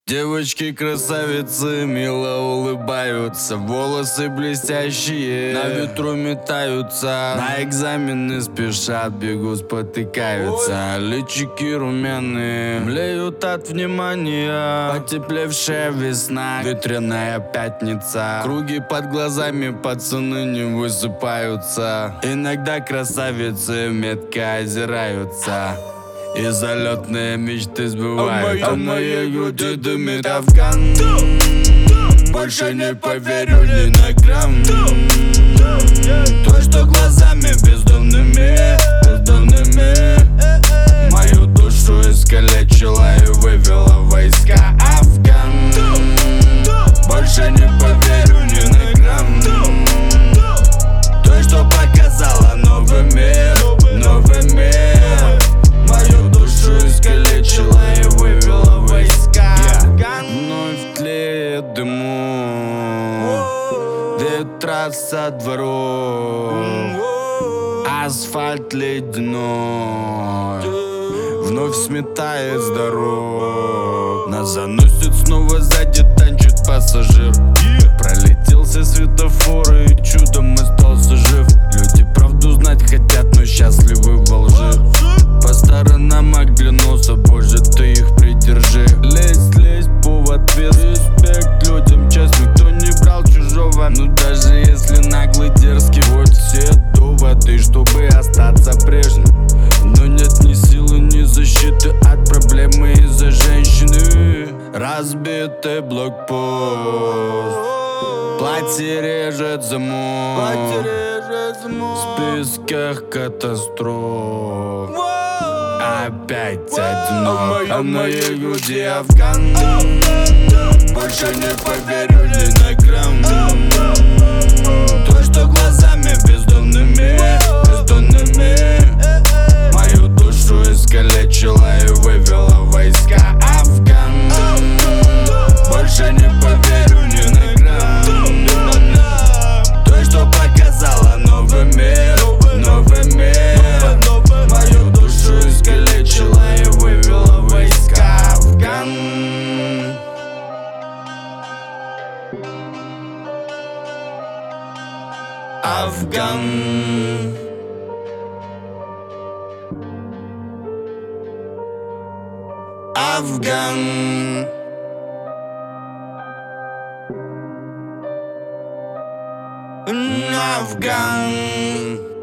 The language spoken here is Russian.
Девочки-красавицы мило улыбаются, волосы блестящие на ветру метаются, на экзамены спешат, бегут, спотыкаются. Личики румяные млеют от внимания, потеплевшая весна, ветреная пятница. Круги под глазами, пацаны не высыпаются. Иногда красавицы метко озираются, и залетные мечты сбывают. А моей груди дымит Афган. Больше не поверю ни на грамм. То, что глазами бездомными мою душу искалечила и вывела войска. Афган. Больше не поверю ни на грамм. То, что показала новый мир, новый мир. Мою душу искалечила и вывела войска. Вновь тлеет дыму, ветра со дворов, асфальт ледяной вновь сметает с дорог. Нас заносит снова сзади, танчит пассажир. Пролетел все светофоры и чудом остался жив. Люди правду знать хотят, но счастливы во лжи. По сторонам оглянулся, боже, ты их придержи. Лезь по ответ, респект людям, честь, никто не брал чужого. Ну даже если наглый, дерзкий, вот все доводы, чтобы остаться прежним. Но нет ни силы, ни защиты от проблемы из-за женщины. Разбитый блокпост, платье режет замок, в списках катастроф опять одинок. А в моей груди Афган. Больше не поверю ни на грамм. То, что глазами бездомными мою душу искалечила и вывела войска. Афган. Больше не поверю ни на грамм. То, что показала новый мир, новый мир. Мою душу искалечила и вывела войска. Афган. Афган. Афган. Афган.